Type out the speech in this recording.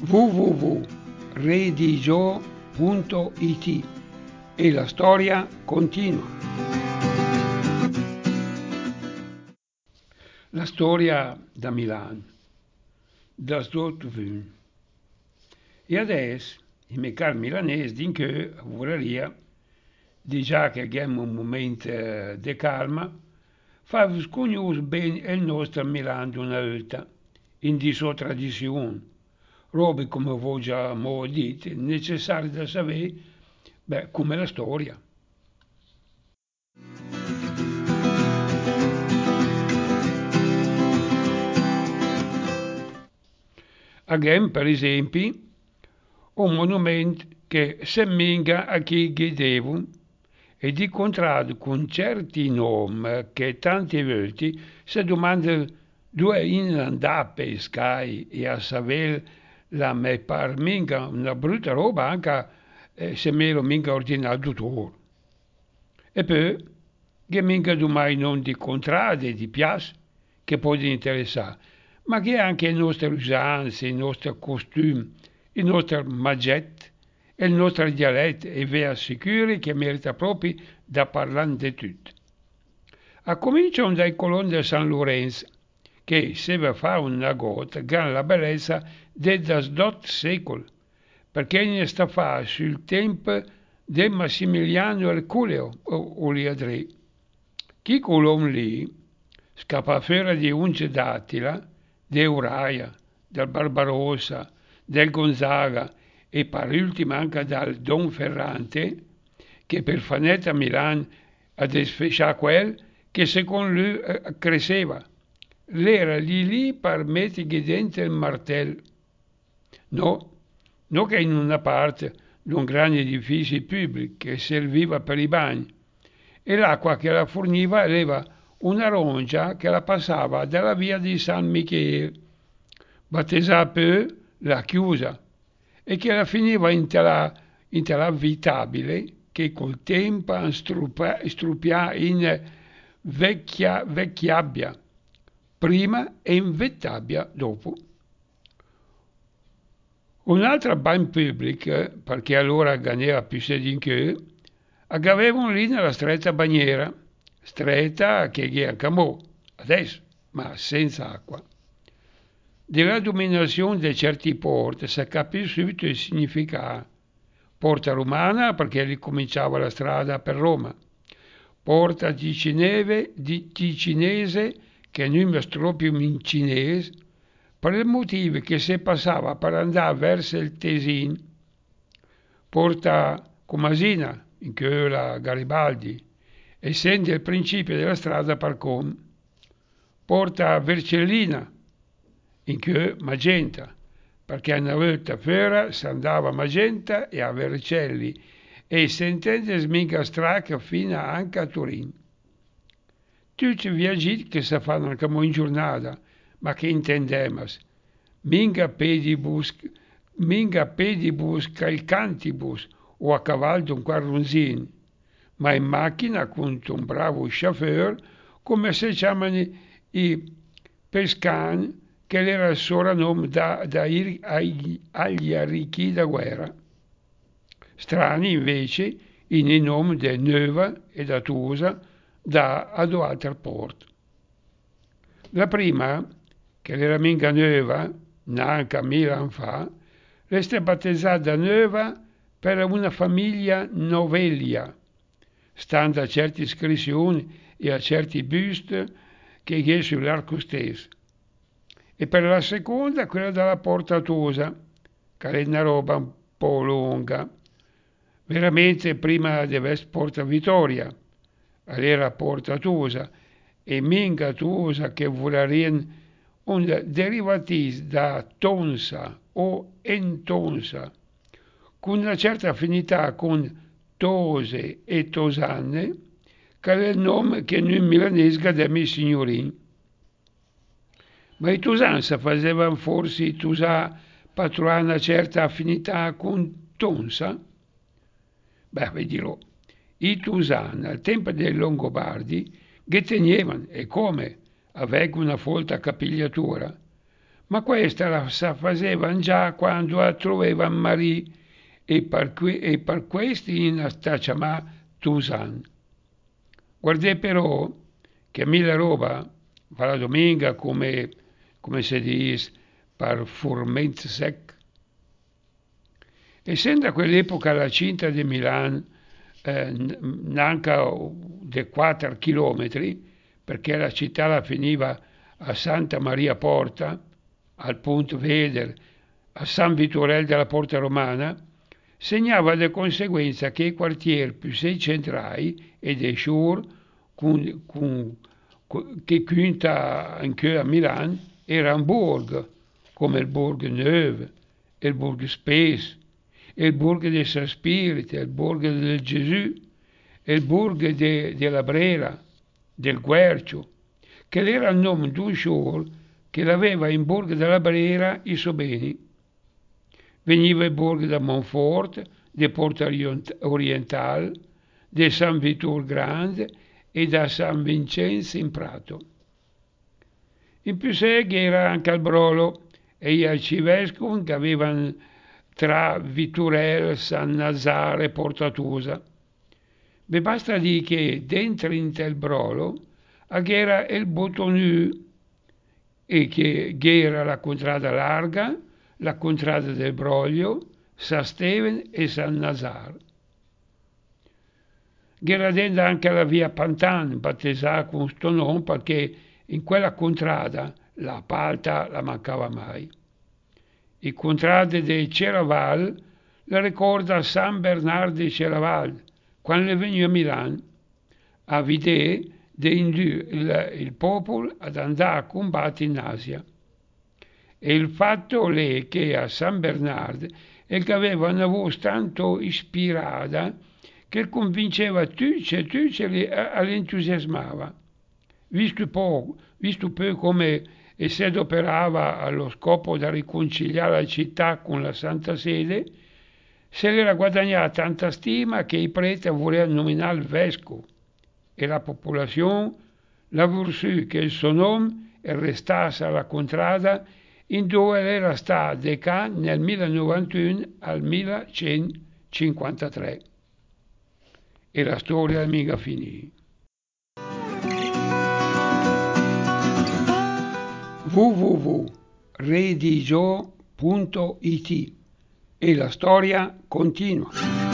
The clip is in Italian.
www.redigio.it e la storia continua. La storia da Milano, das dort wün. E adesso, i miei cari milanesi, dicono che vorrei, già che abbiamo un momento di calma, farvi conoscere bene il nostro Milano di una volta, in di sua tradizione. Robe, come voi già mi dite, necessarie da sapere, come la storia. Abbiamo, per esempio, un monumento che semminga a chi chiedeva e di contrario con certi nomi che tante volte si domandano dove andare a pescare e a sapere la me par minga una brutta roba anche se me lo minga ordinato tutto. E poi che minga domai non di contrade, di piace, che può interessare, ma che anche le nostre usanze, i nostri costumi, il nostro magget e il nostro dialetto e vi assicuri che merita proprio da parlare di tutto. A cominciare dai coloni di San Lorenzo, che se va fa una gota, ha la bellezza del secolo, perché ne sta fa sul tempo di Massimiliano Erculeo o Liadri. Chi colon lì scappa fuori di Unge d'Attila, di Uraia, del Barbarossa, del Gonzaga e per ultimo anche dal Don Ferrante, che per fanetta a Milano ha desfeciato quel che secondo lui cresceva. L'era lì per mettere dentro il martello. No che in una parte di un grande edificio pubblico che serviva per i bagni, e l'acqua che la forniva aveva una roncia che la passava dalla via di San Michele, battezzata poi la chiusa, e che la finiva in tela abitabile che col tempo strupia in vecchiabbia prima e in vettabbia dopo. Un'altra banca pubblica, perché allora ganava più sedin che, avevano lì nella stretta bagnera, stretta che è a Camò, adesso, ma senza acqua. Della dominazione di certi porti si capì subito il significato. Porta romana perché lì cominciava la strada per Roma. Porta ticinese che non mi più in cinese, per il motivo che se passava per andare verso il Tesin. Porta Comasina, in cui la Garibaldi, essendo il principio della strada per Com. Porta Vercellina, in cui Magenta, perché una volta fuori si andava a Magenta e a Vercelli e sentendo sminga stracca fino anche a Turin. Tutti viaggi che si fanno anche in giornata, ma che intendiamo, minga pedibus calcantibus o a cavallo di un carronzino, ma in macchina con un bravo chauffeur, come si chiamano i pescani, che era il soprannome agli arricchi da guerra. Strani invece i nomi di Neuva e da Tusa da ad altro porto. La prima, che era minga Neuva, neanche 1000 anni fa, resta battezzata Neuva per una famiglia Novelia, stando a certe iscrizioni e a certi busti che è sull'arco stesso. E per la seconda quella della Porta Tosa, che è una roba un po' lunga. Veramente prima di essere Porta Vittoria, era Porta Tosa, e minga Tosa che voleva un derivativo da Tonsa o Entonsa, con una certa affinità con Tose e Tosanne, che è il nome che noi milanesi diamo ai signorini. Ma i Tosan si facevano forse per trovare una certa affinità con Tonsa? Vi dirò, i Tosan al tempo dei Longobardi che tenevano, e come, avevano una folta capigliatura, ma questa la facevano già quando trovavano Marie e per questi in sta chiamata Tusan. Guardai però che mille roba, per la domenica come si dice, per furment sec. Essendo a quell'epoca la cinta di Milano neanche di 4 chilometri, perché la città la finiva a Santa Maria Porta, al punto Veder, a San Vittorel della Porta Romana, segnava di conseguenza che i quartieri più sei centrali e dei Schur, che conta anche a Milano, erano Burg, come il Burg Neuve, il Burg Spes, il Burg di San Spirito, il Burg del Gesù, il Burg della Brera, del Guercio, che era il nome di un Schur che l'aveva in Burg della Brera i suoi beni. Veniva il Burg da Montfort, de Porta Oriental, de San Vitor Grande e da San Vincenzo in Prato. In più seghe era anche al Brolo e gli arcivescovi che avevano tra Vitturel, San Nazare e Portatusa. Vi basta dire che dentro in tel Brolo era il Botonu e che era la contrada larga, la contrada del Broglio, San Steven e San Nazar. Era dentro anche la via Pantan, battezzata con sto nome perché in quella contrada la palta la mancava mai. Il contrade di Ceraval la ricorda San Bernardo di Ceraval, quando veniva a Milano, a vedere il popolo ad andare a combattere in Asia. E il fatto è che a San Bernardo è che aveva una voce tanto ispirata che convinceva tutti e li entusiasmava. Visto poi come si adoperava allo scopo di riconciliare la città con la Santa Sede, se l'era guadagnata tanta stima che i preti volevano nominare il vescovo e la popolazione l'ha voluto che il suo nome restasse alla contrada in dove era stato decano nel 1091 al 1153. E la storia mica finì. www.redigio.it e la storia continua.